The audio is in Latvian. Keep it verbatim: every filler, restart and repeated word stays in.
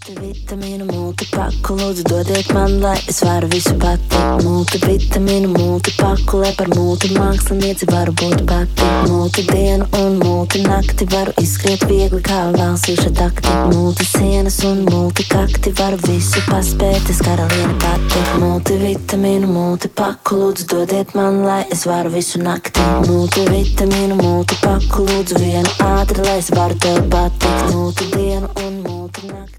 Multivitamīnu, multipaku, lūdzu dodiet man, lai es varu visu pati. Multivitamīnu, multipaku, lai par multimākslinieci varu būt pati. Multidienu un multinakti varu izskriet viegli kā valsīša takti. Multisienas un multikakti varu visu paspēt, es karaliene pati. Multivitamīnu, multipaku, lūdzu dodiet man, lai es varu visu nakti. Multivitamīnu, multipaku, lūdzu vienu ātri, lai es varu tev patikt. Multidienu un multinakti.